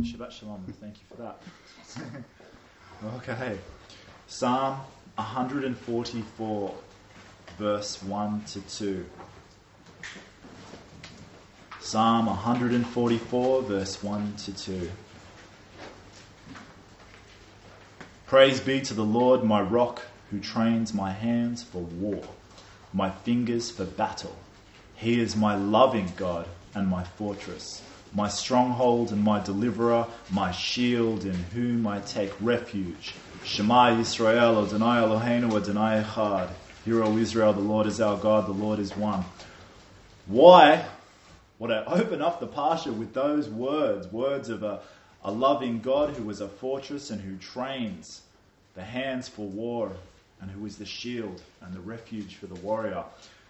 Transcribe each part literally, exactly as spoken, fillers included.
Shabbat Shalom. Thank you for that. Okay. Psalm one forty-four, verse one to two. Psalm one forty-four, verse one to two. Praise be to the Lord, my rock, who trains my hands for war, my fingers for battle. He is my loving God and my fortress, my stronghold and my deliverer, my shield in whom I take refuge. Shema Yisrael, Adonai Eloheinu, Adonai Echad. Hear, O Israel, the Lord is our God, the Lord is one. Why would I open up the Parsha with those words, words of a, a loving God who was a fortress and who trains the hands for war and who is the shield and the refuge for the warrior?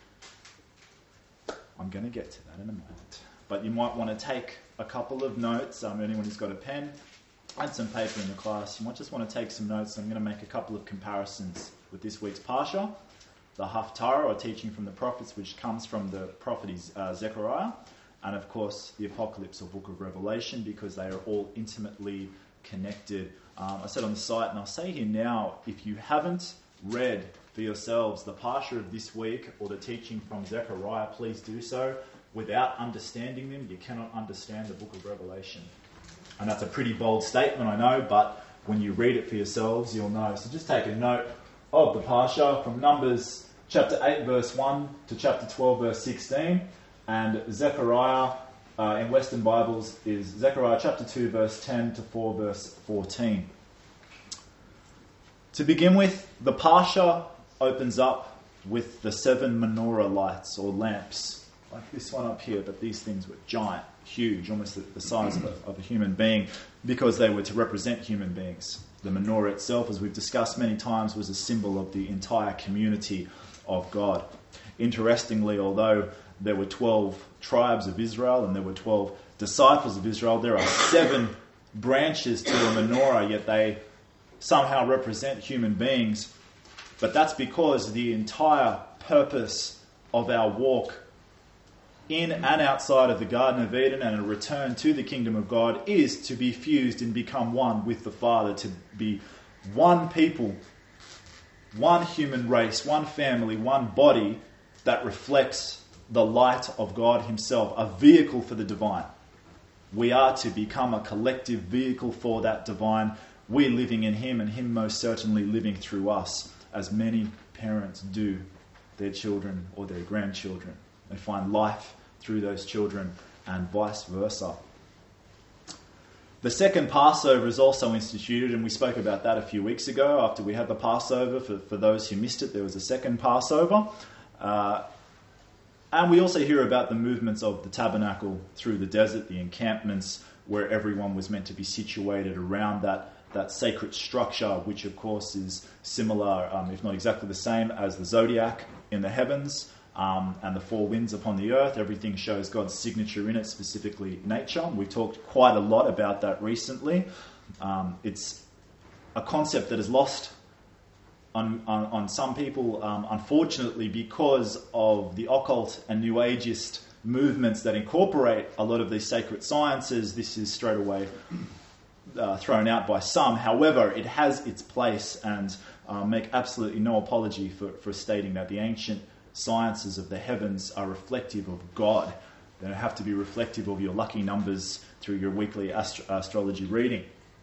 I'm going to get to that in a moment. But you might want to take a couple of notes. Um, anyone who's got a pen and some paper in the class, you might just want to take some notes. I'm going to make a couple of comparisons with this week's Parsha, the Haftarah, or teaching from the prophets, which comes from the prophet uh, Zechariah, and of course the Apocalypse or Book of Revelation, because they are all intimately connected. Um, I said on the site, and I'll say here now, if you haven't read for yourselves the Parsha of this week or the teaching from Zechariah, please do so. Without understanding them, you cannot understand the Book of Revelation. And that's a pretty bold statement, I know, but when you read it for yourselves, you'll know. So just take a note of the Parsha from Numbers chapter eight, verse one to chapter twelve, verse sixteen. And Zechariah uh, in Western Bibles is Zechariah chapter two, verse ten to four, verse fourteen. To begin with, the Parsha opens up with the seven menorah lights or lamps, like this one up here, but these things were giant, huge, almost the, the size of a, of a human being, because they were to represent human beings. The menorah itself, as we've discussed many times, was a symbol of the entire community of God. Interestingly, although there were twelve tribes of Israel and there were twelve disciples of Israel, there are seven branches to a menorah, yet they somehow represent human beings. But that's because the entire purpose of our walk in and outside of the Garden of Eden and a return to the kingdom of God is to be fused and become one with the Father, to be one people, one human race, one family, one body that reflects the light of God himself, a vehicle for the divine. We are to become a collective vehicle for that divine, we living in him and him most certainly living through us, as many parents do their children or their grandchildren. They find life through those children and vice versa. The second Passover is also instituted, and we spoke about that a few weeks ago after we had the Passover. For, for those who missed it, there was a second Passover. Uh, and we also hear about the movements of the tabernacle through the desert, the encampments where everyone was meant to be situated around that, that sacred structure, which of course is similar, um, if not exactly the same, as the zodiac in the heavens. Um, and the four winds upon the earth. Everything shows God's signature in it, specifically nature. We've talked quite a lot about that recently. Um, it's a concept that is lost on, on, on some people, um, unfortunately, because of the occult and New Ageist movements that incorporate a lot of these sacred sciences. This is straight away uh, thrown out by some. However, it has its place, and uh, make absolutely no apology for, for stating that the ancient sciences of the heavens are reflective of God. They don't have to be reflective of your lucky numbers through your weekly astro- astrology reading.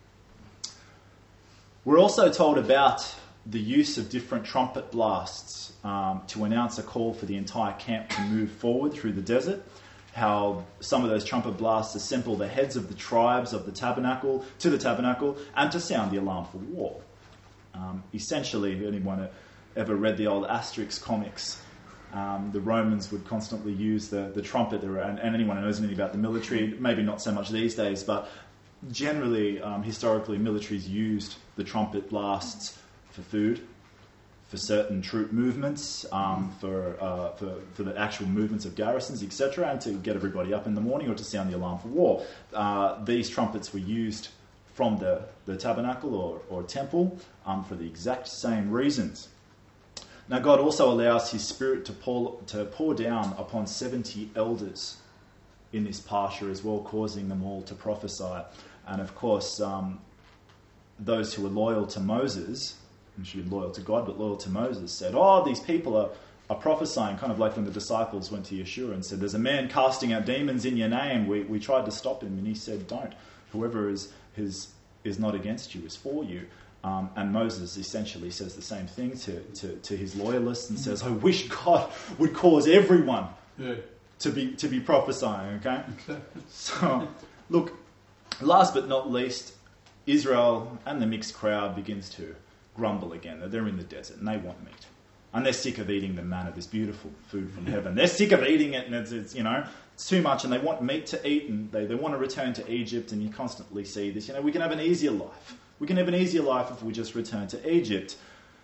We're also told about the use of different trumpet blasts um, to announce a call for the entire camp to move forward through the desert. How some of those trumpet blasts assemble the heads of the tribes of the tabernacle to the tabernacle and to sound the alarm for war. Um, essentially, if anyone ever read the old Asterix comics, Um, the Romans would constantly use the, the trumpet, and, and anyone who knows anything about the military, maybe not so much these days, but generally, um, historically, militaries used the trumpet blasts for food, for certain troop movements, um, for, uh, for for the actual movements of garrisons, et cetera, and to get everybody up in the morning or to sound the alarm for war. Uh, these trumpets were used from the, the tabernacle or, or temple um, for the exact same reasons. Now, God also allows his Spirit to pour, to pour down upon seventy elders in this Parsha as well, causing them all to prophesy. And of course, um, those who were loyal to Moses, and should be loyal to God, but loyal to Moses, said, oh, these people are, are prophesying, kind of like when the disciples went to Yeshua and said, there's a man casting out demons in your name. We we tried to stop him, and he said, don't. Whoever is, is, is not against you is for you. Um, and Moses essentially says the same thing to, to, to his loyalists and says, I wish God would cause everyone yeah. to be to be prophesying, okay? So, look, last but not least, Israel and the mixed crowd begins to grumble again. They're in the desert and they want meat. And they're sick of eating the manna, this beautiful food from heaven. They're sick of eating it, and it's, it's you know, it's too much, and they want meat to eat, and they, they want to return to Egypt, and you constantly see this. You know, we can have an easier life. We can have an easier life if we just return to Egypt.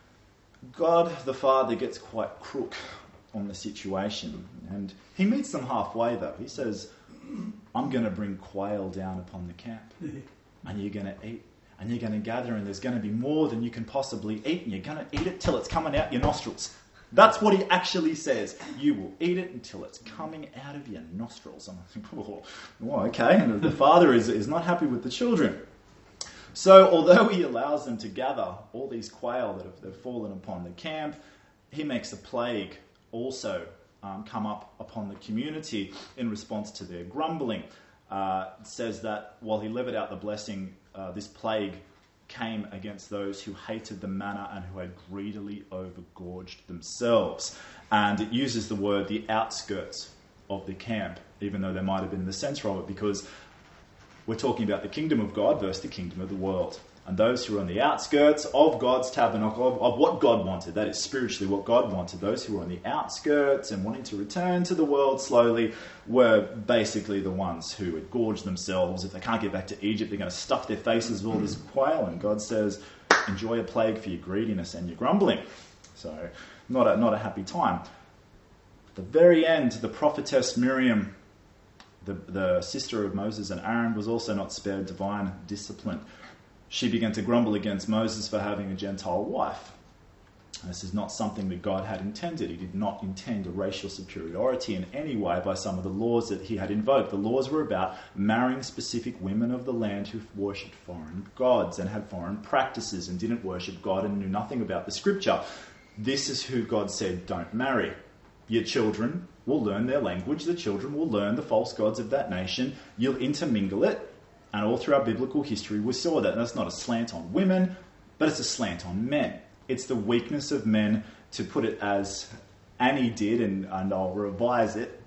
God the Father gets quite crook on the situation, and he meets them halfway, though. He says, I'm going to bring quail down upon the camp, and you're going to eat, and you're going to gather, and there's going to be more than you can possibly eat, and you're going to eat it till it's coming out your nostrils. That's what he actually says. You will eat it until it's coming out of your nostrils. I'm like, oh, oh okay. And the father is, is not happy with the children. So although he allows them to gather all these quail that have, that have fallen upon the camp, he makes a plague also um, come up upon the community in response to their grumbling. Uh, it says that while he levied out the blessing, uh, this plague came against those who hated the manna and who had greedily overgorged themselves. And it uses the word the outskirts of the camp, even though they might have been in the centre of it, because we're talking about the kingdom of God versus the kingdom of the world. And those who are on the outskirts of God's tabernacle, of, of what God wanted, that is spiritually what God wanted, those who were on the outskirts and wanting to return to the world slowly were basically the ones who had gorged themselves. If they can't get back to Egypt, they're going to stuff their faces with all this quail, and God says, enjoy a plague for your greediness and your grumbling. So, not a, not a happy time. At the very end, the prophetess Miriam, the, the sister of Moses and Aaron, was also not spared divine discipline. She began to grumble against Moses for having a Gentile wife. This is not something that God had intended. He did not intend a racial superiority in any way by some of the laws that he had invoked. The laws were about marrying specific women of the land who worshipped foreign gods and had foreign practices and didn't worship God and knew nothing about the scripture. This is who God said, don't marry. Your children will learn their language. The children will learn the false gods of that nation. You'll intermingle it. And all through our biblical history, we saw that. And that's not a slant on women, but it's a slant on men. It's the weakness of men, to put it as Annie did, and, and I'll revise it.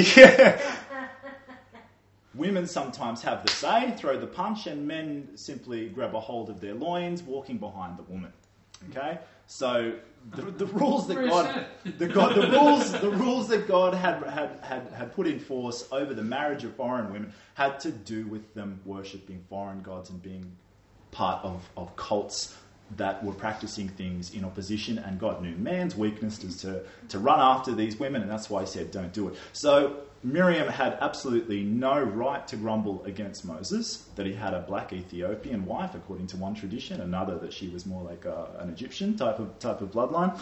Women sometimes have the say, throw the punch, and men simply grab a hold of their loins, walking behind the woman. Okay? So the, the rules that God, the God, the rules, the rules that God had, had had had put in force over the marriage of foreign women had to do with them worshipping foreign gods and being part of, of cults that were practicing things in opposition. And God knew man's weakness is to to run after these women, and that's why He said, "Don't do it." So Miriam had absolutely no right to grumble against Moses, that he had a black Ethiopian wife, according to one tradition, another that she was more like a, an Egyptian type of type of bloodline.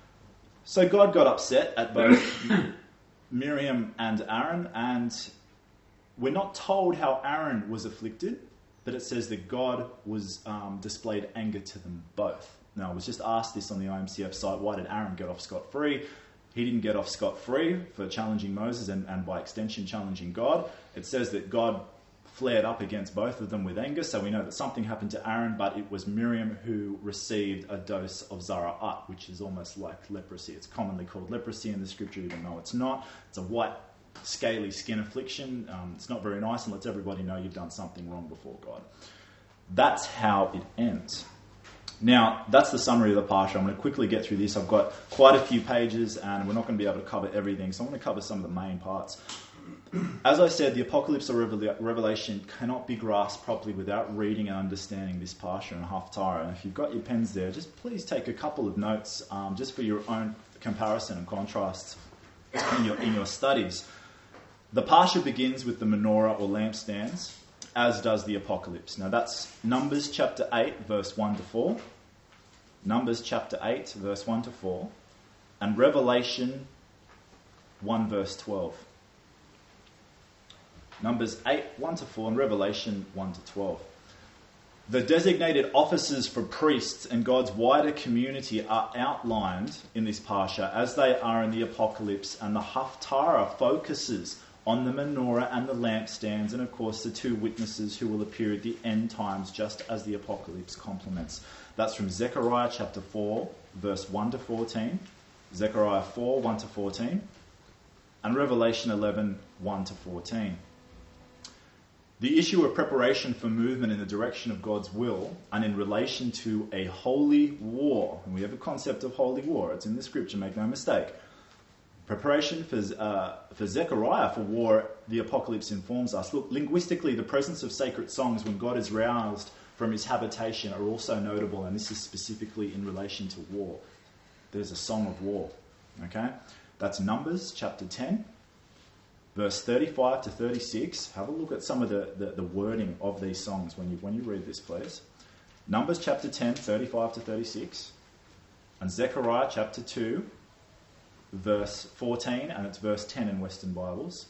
So God got upset at both Miriam and Aaron, and we're not told how Aaron was afflicted, but it says that God was um, displayed anger to them both. Now, I was just asked this on the I M C F site, why did Aaron get off scot-free? He didn't get off scot-free for challenging Moses and, and by extension challenging God. It says that God flared up against both of them with anger, so we know that something happened to Aaron, but it was Miriam who received a dose of zara'at, which is almost like leprosy. It's commonly called leprosy in the scripture, even though it's not. It's a white, scaly skin affliction. Um, it's not very nice and lets everybody know you've done something wrong before God. That's how it ends. Now, that's the summary of the Parsha. I'm going to quickly get through this. I've got quite a few pages and we're not going to be able to cover everything, so I'm going to cover some of the main parts. As I said, the Apocalypse or Revelation cannot be grasped properly without reading and understanding this Parsha and Haftarah. And if you've got your pens there, just please take a couple of notes um, just for your own comparison and contrast in your, in your studies. The Parsha begins with the menorah or lampstands, as does the Apocalypse. Now that's Numbers chapter eight, verse one to four. Numbers chapter eight, verse one to four. And Revelation one, verse twelve. Numbers eight, one to four, and Revelation one to twelve. The designated offices for priests and God's wider community are outlined in this Parsha as they are in the Apocalypse, and the Haftarah focuses on the menorah and the lampstands, and of course the two witnesses who will appear at the end times, just as the Apocalypse complements. That's from Zechariah chapter four, verse one to fourteen, Zechariah four, one to fourteen, and Revelation eleven, one to fourteen. The issue of preparation for movement in the direction of God's will and in relation to a holy war, and we have a concept of holy war, it's in the scripture, make no mistake. Preparation for, uh, for Zechariah for war, the Apocalypse informs us. Look, linguistically, the presence of sacred songs when God is roused from his habitation are also notable, and this is specifically in relation to war. There's a song of war, okay? That's Numbers chapter ten. Verse thirty-five to thirty-six, have a look at some of the, the, the wording of these songs when you when you read this, please. Numbers chapter ten, thirty-five to thirty-six. And Zechariah chapter two, verse fourteen, and it's verse ten in Western Bibles.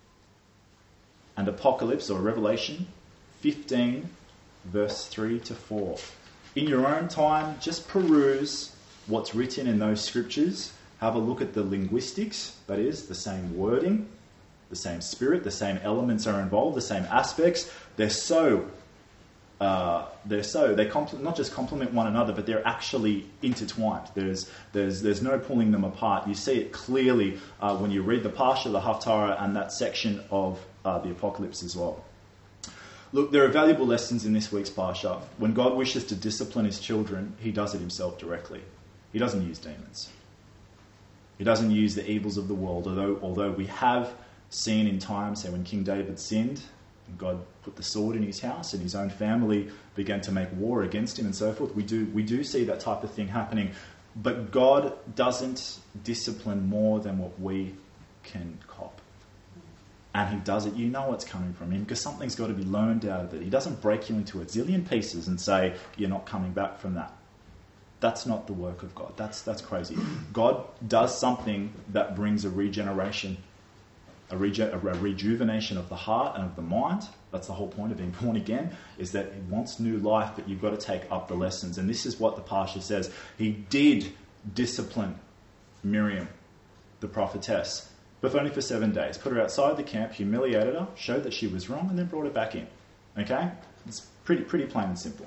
And Apocalypse or Revelation fifteen, verse three to four. In your own time, just peruse what's written in those scriptures. Have a look at the linguistics, that is, the same wording, the same spirit, the same elements are involved, the same aspects. They're so, uh, they're so, they compl- not just complement one another, but they're actually intertwined. There's, there's, there's no pulling them apart. You see it clearly uh, when you read the Parsha, the Haftarah, and that section of uh, the Apocalypse as well. Look, there are valuable lessons in this week's Parsha. When God wishes to discipline his children, he does it himself directly. He doesn't use demons. He doesn't use the evils of the world, although, although we have seen in time, say when King David sinned, and God put the sword in his house and his own family began to make war against him and so forth. We do we do see that type of thing happening. But God doesn't discipline more than what we can cop. And he does it, you know it's coming from him, because something's got to be learned out of it. He doesn't break you into a zillion pieces and say, you're not coming back from that. That's not the work of God. That's that's crazy. God does something that brings a regeneration. A, rege- a rejuvenation of the heart and of the mind. That's the whole point of being born again, is that he wants new life, but you've got to take up the lessons. And this is what the Parsha says. He did discipline Miriam, the prophetess, but only for seven days. Put her outside the camp, humiliated her, showed that she was wrong, and then brought her back in. Okay? It's pretty, pretty plain and simple.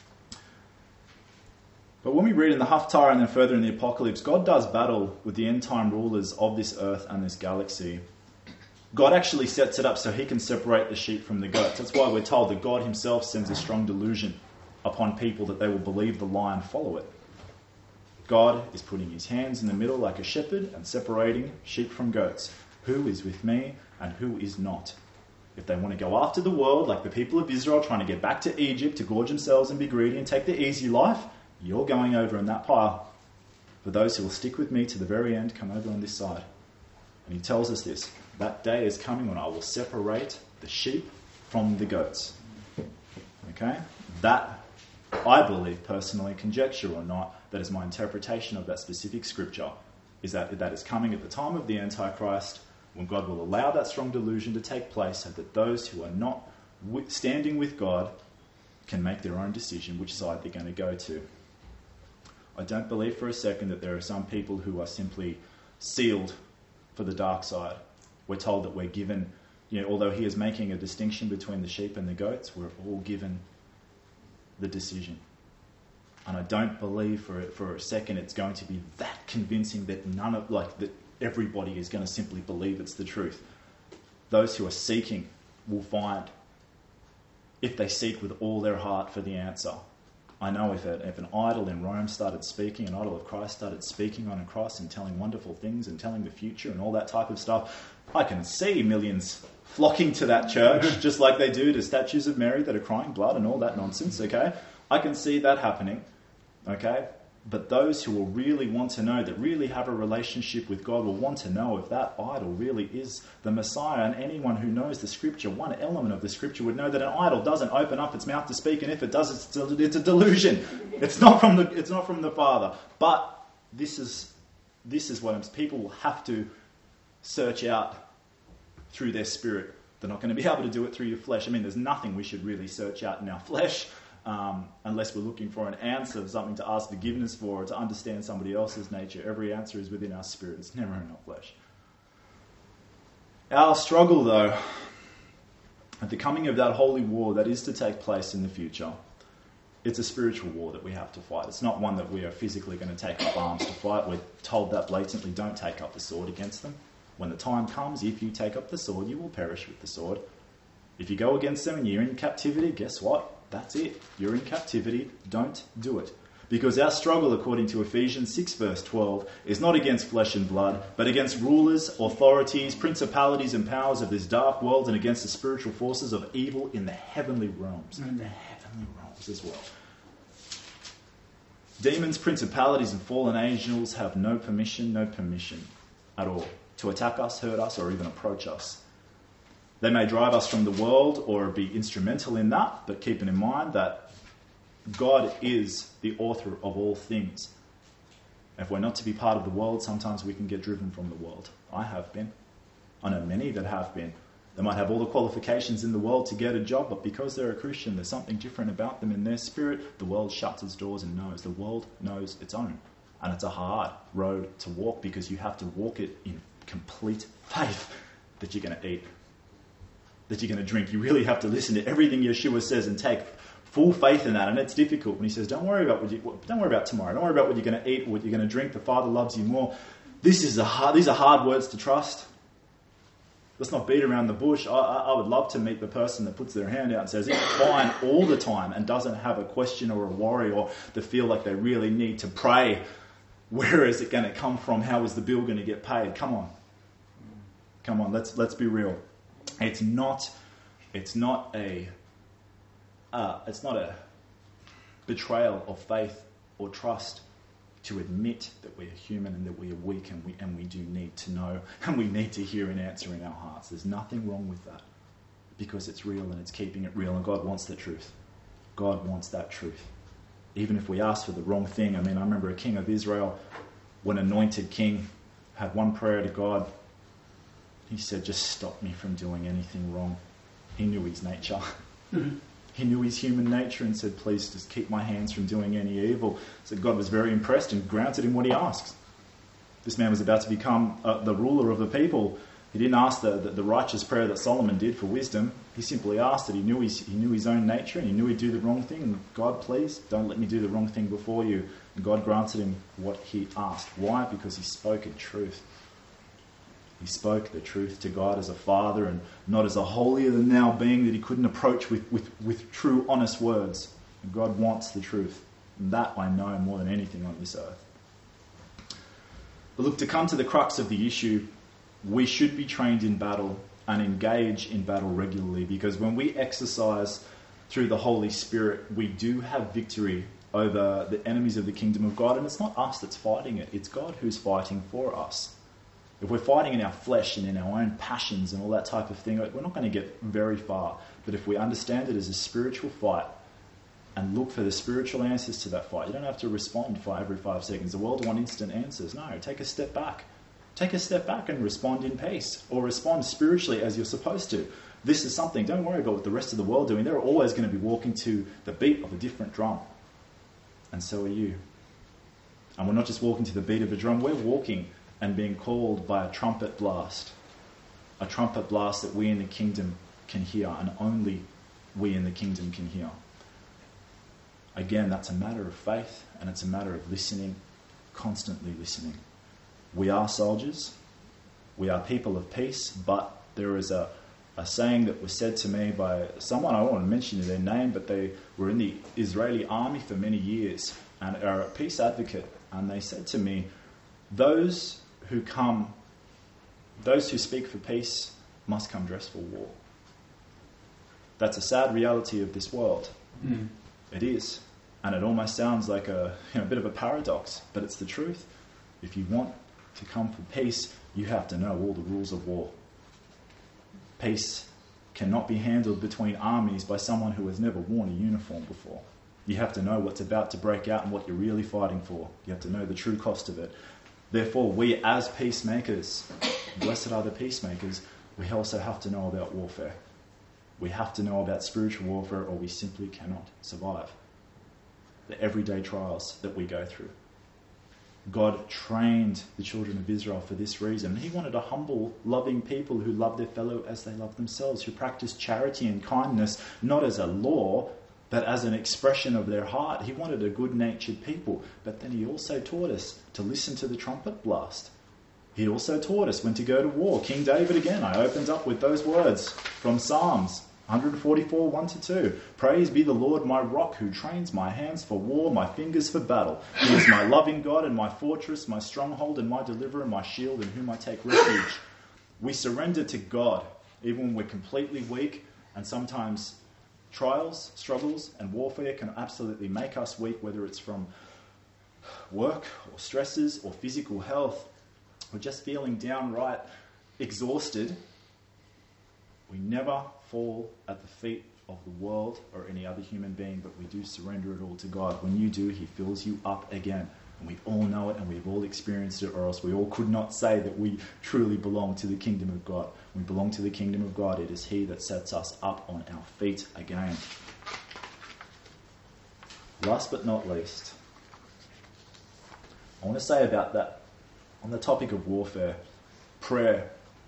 But when we read in the Haftarah and then further in the Apocalypse, God does battle with the end-time rulers of this earth and this galaxy. God actually sets it up so he can separate the sheep from the goats. That's why we're told that God himself sends a strong delusion upon people that they will believe the lie and follow it. God is putting his hands in the middle like a shepherd and separating sheep from goats. Who is with me and who is not? If they want to go after the world like the people of Israel trying to get back to Egypt to gorge themselves and be greedy and take the easy life, you're going over in that pile. For those who will stick with me to the very end, come over on this side. And he tells us this. That day is coming when I will separate the sheep from the goats. Okay? That, I believe personally, conjecture or not, that is my interpretation of that specific scripture, is that that is coming at the time of the Antichrist, when God will allow that strong delusion to take place so that those who are not standing with God can make their own decision which side they're going to go to. I don't believe for a second that there are some people who are simply sealed for the dark side. We're told that we're given, you know, although he is making a distinction between the sheep and the goats, we're all given the decision. And I don't believe for for a second it's going to be that convincing that none of, like, that everybody is going to simply believe it's the truth. Those who are seeking will find, if they seek with all their heart for the answer. I know if, a, if an idol in Rome started speaking, an idol of Christ started speaking on a cross and telling wonderful things and telling the future and all that type of stuff, I can see millions flocking to that church, just like they do to statues of Mary that are crying blood and all that nonsense, okay? I can see that happening, okay? But those who will really want to know, that really have a relationship with God, will want to know if that idol really is the Messiah. And anyone who knows the Scripture, one element of the Scripture, would know that an idol doesn't open up its mouth to speak, and if it does, it's a, it's a delusion. It's not from the it's not from the Father. But this is this is what I'm, people will have to search out through their spirit They're not going to be able to do it through your flesh. I mean, there's nothing we should really search out in our flesh um, unless we're looking for an answer, something to ask forgiveness for, or to understand somebody else's nature. Every answer is within our spirit. It's never in our flesh. Our struggle, though, at the coming of that holy war that is to take place in the future, it's a spiritual war that we have to fight. It's not one that we are physically going to take up arms to fight. We're told that blatantly, don't take up the sword against them. When the time comes, if you take up the sword, you will perish with the sword. If you go against them and you're in captivity, guess what? That's it. You're in captivity. Don't do it. Because our struggle, according to Ephesians six verse twelve, is not against flesh and blood, but against rulers, authorities, principalities and powers of this dark world, and against the spiritual forces of evil in the heavenly realms. In the heavenly realms as well. Demons, principalities and fallen angels have no permission, no permission at all to attack us, hurt us, or even approach us. They may drive us from the world or be instrumental in that, but keeping in mind that God is the author of all things. If we're not to be part of the world, sometimes we can get driven from the world. I have been. I know many that have been. They might have all the qualifications in the world to get a job, but because they're a Christian, there's something different about them in their spirit. The world shuts its doors and knows. The world knows its own. And it's a hard road to walk because you have to walk it in complete faith that you're going to eat, that you're going to drink. You really have to listen to everything Yeshua says and take full faith in that. And it's difficult when he says, don't worry about what you, don't worry about tomorrow. Don't worry about what you're going to eat, what you're going to drink. The Father loves you more. This is a hard, these are hard words to trust. Let's not beat around the bush. I, I, I would love to meet the person that puts their hand out and says, it's fine all the time and doesn't have a question or a worry or they feel like they really need to pray. Where is it going to come from? How is the bill going to get paid? Come on. Come on, let's let's be real. It's not it's not a uh, it's not a betrayal of faith or trust to admit that we are human and that we are weak and we and we do need to know and we need to hear an answer in our hearts. There's nothing wrong with that because it's real and it's keeping it real and God wants the truth. God wants that truth. Even if we ask for the wrong thing. I mean, I remember a king of Israel, when anointed king, had one prayer to God. He said, just stop me from doing anything wrong. He knew his nature. Mm-hmm. He knew his human nature and said, please just keep my hands from doing any evil. So God was very impressed and granted him what he asked. This man was about to become uh, the ruler of the people. He didn't ask the, the, the righteous prayer that Solomon did for wisdom. He simply asked it. He knew his, he knew his own nature and he knew he'd do the wrong thing. And God, please, don't let me do the wrong thing before you. And God granted him what he asked. Why? Because he spoke in truth. He spoke the truth to God as a father and not as a holier-than-thou being that he couldn't approach with, with, with true, honest words. And God wants the truth. And that I know more than anything on this earth. But look, to come to the crux of the issue, we should be trained in battle and engage in battle regularly because when we exercise through the Holy Spirit, we do have victory over the enemies of the kingdom of God. And it's not us that's fighting it. It's God who's fighting for us. If we're fighting in our flesh and in our own passions and all that type of thing, we're not going to get very far. But if we understand it as a spiritual fight and look for the spiritual answers to that fight, you don't have to respond for every five seconds. The world wants instant answers. No, take a step back. Take a step back and respond in peace or respond spiritually as you're supposed to. This is something, don't worry about what the rest of the world are doing. They're always going to be walking to the beat of a different drum. And so are you. And we're not just walking to the beat of a drum, we're walking and being called by a trumpet blast. A trumpet blast that we in the kingdom can hear and only we in the kingdom can hear. Again, that's a matter of faith and it's a matter of listening, constantly listening. We are soldiers, we are people of peace, but there is a, a saying that was said to me by someone, I don't want to mention their name, but they were in the Israeli army for many years and are a peace advocate, and they said to me, those who come, those who speak for peace must come dressed for war. That's a sad reality of this world. Mm. It is. And it almost sounds like a, you know, a bit of a paradox, but it's the truth. If you want to come for peace, you have to know all the rules of war. Peace cannot be handled between armies by someone who has never worn a uniform before. You have to know what's about to break out and what you're really fighting for. You have to know the true cost of it. Therefore, we as peacemakers, blessed are the peacemakers, we also have to know about warfare. We have to know about spiritual warfare, or we simply cannot survive the everyday trials that we go through. God trained the children of Israel for this reason. He wanted a humble, loving people who love their fellow as they love themselves, who practice charity and kindness, not as a law, but as an expression of their heart. He wanted a good-natured people. But then he also taught us to listen to the trumpet blast. He also taught us when to go to war. King David, again, I opened up with those words from Psalms one forty-four, one to two. Praise be the Lord, my rock, who trains my hands for war, my fingers for battle. He is my loving God and my fortress, my stronghold and my deliverer, my shield in whom I take refuge. We surrender to God, even when we're completely weak, and sometimes trials, struggles, and warfare can absolutely make us weak, whether it's from work or stresses or physical health, or just feeling downright exhausted. We never fall at the feet of the world or any other human being, but we do surrender it all to God. When you do, he fills you up again. And we all know it, and we've all experienced it, or else we all could not say that we truly belong to the kingdom of God. We belong to the kingdom of God. It is he that sets us up on our feet again. Last but not least, I want to say about that, on the topic of warfare, prayer.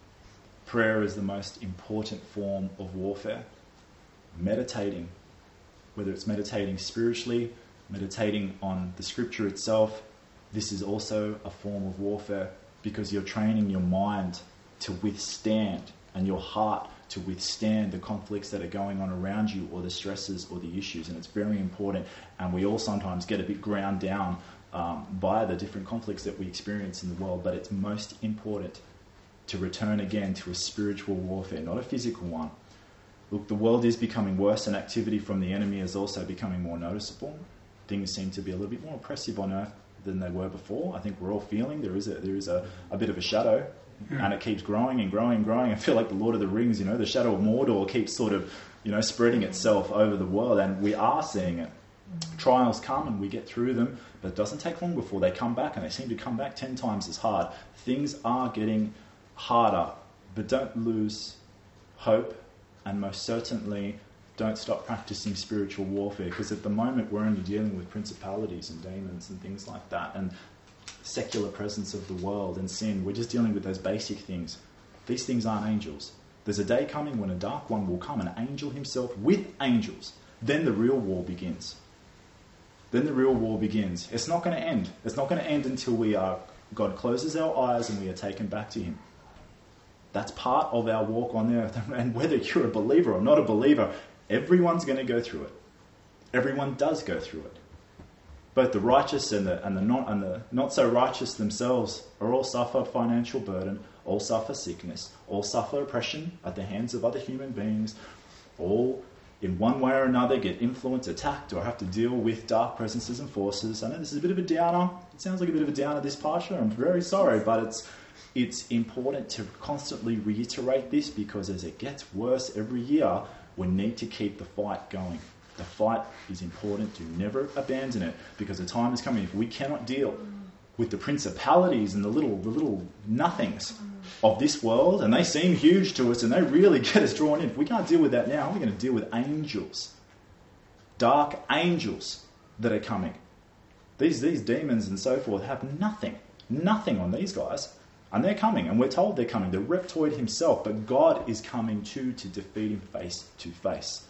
Prayer is the most important form of warfare. Meditating, whether it's meditating spiritually, meditating on the scripture itself, this is also a form of warfare, because you're training your mind to withstand and your heart to withstand the conflicts that are going on around you, or the stresses or the issues. And it's very important. And we all sometimes get a bit ground down um, by the different conflicts that we experience in the world, but it's most important to return again to a spiritual warfare, not a physical one. Look, the world is becoming worse, and activity from the enemy is also becoming more noticeable. Things seem to be a little bit more oppressive on earth than they were before. I think we're all feeling there is a there is a, a bit of a shadow, and it keeps growing and growing and growing. I feel like the Lord of the Rings, you know, the shadow of Mordor keeps sort of, you know, spreading itself over the world, and we are seeing it. Trials come and we get through them, but it doesn't take long before they come back, and they seem to come back ten times as hard. Things are getting harder, but don't lose hope, and most certainly don't stop practicing spiritual warfare, because at the moment we're only dealing with principalities and demons and things like that, and secular presence of the world and sin. We're just dealing with those basic things. These things aren't angels. There's a day coming when a dark one will come, an angel himself with angels. Then the real war begins. Then the real war begins. It's not going to end. It's not going to end until we are God closes our eyes and we are taken back to him. That's part of our walk on the earth. And whether you're a believer or not a believer, everyone's going to go through it. Everyone does go through it. Both the righteous and the and the not and the not so righteous themselves are all suffer financial burden, all suffer sickness, all suffer oppression at the hands of other human beings, all in one way or another get influenced, attacked, or have to deal with dark presences and forces. I know this is a bit of a downer. It sounds like a bit of a downer, this Pasha. I'm very sorry, but it's It's important to constantly reiterate this, because as it gets worse every year, we need to keep the fight going. The fight is important. Do never abandon it, because the time is coming. If we cannot deal with the principalities and the little the little nothings of this world, and they seem huge to us and they really get us drawn in, if we can't deal with that now, we're going to deal with angels. Dark angels that are coming. These, these demons and so forth have nothing, nothing on these guys. And they're coming, and we're told they're coming. The reptoid himself, but God is coming too to defeat him face to face.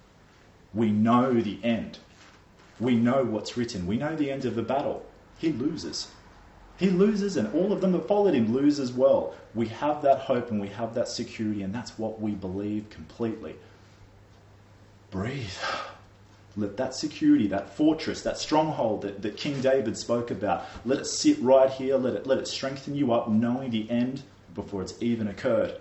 We know the end. We know what's written. We know the end of the battle. He loses. He loses, and all of them that followed him lose as well. We have that hope and we have that security, and that's what we believe completely. Breathe. Let that security, that fortress, that stronghold that, that King David spoke about, let it sit right here. Let it, let it strengthen you up, knowing the end before it's even occurred.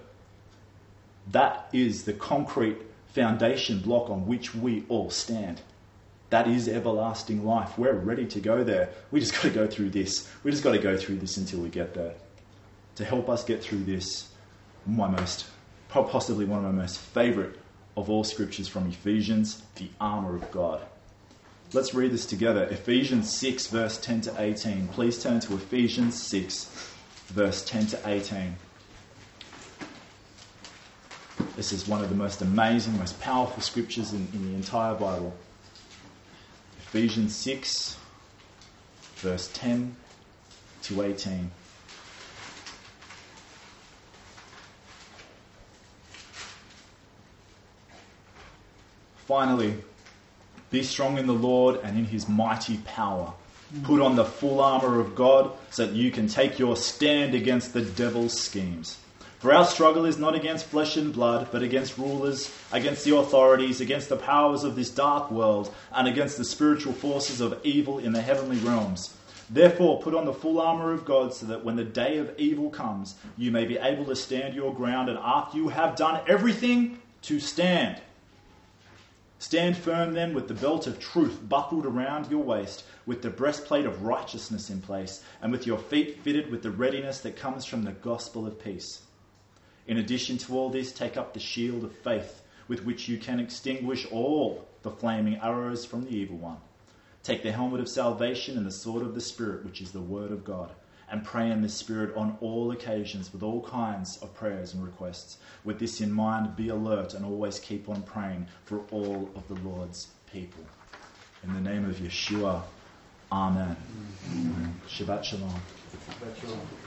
That is the concrete foundation block on which we all stand. That is everlasting life. We're ready to go there. We just got to go through this. We just got to go through this until we get there. To help us get through this, my most, possibly one of my most favourite of all scriptures from Ephesians, the armour of God. Let's read this together. Ephesians six, verse ten to eighteen. Please turn to Ephesians six, verse ten to eighteen. This is one of the most amazing, most powerful scriptures in, in the entire Bible. Ephesians six, verse ten to eighteen. Finally, be strong in the Lord and in his mighty power. Put on the full armour of God so that you can take your stand against the devil's schemes. For our struggle is not against flesh and blood, but against rulers, against the authorities, against the powers of this dark world, and against the spiritual forces of evil in the heavenly realms. Therefore, put on the full armour of God so that when the day of evil comes, you may be able to stand your ground, and after you have done everything, to stand. Stand firm then with the belt of truth buckled around your waist, with the breastplate of righteousness in place, and with your feet fitted with the readiness that comes from the gospel of peace. In addition to all this, take up the shield of faith, with which you can extinguish all the flaming arrows from the evil one. Take the helmet of salvation and the sword of the Spirit, which is the word of God, and pray in the Spirit on all occasions with all kinds of prayers and requests. With this in mind, be alert and always keep on praying for all of the Lord's people. In the name of Yeshua, Amen. Amen. Shabbat Shalom. Shabbat Shalom.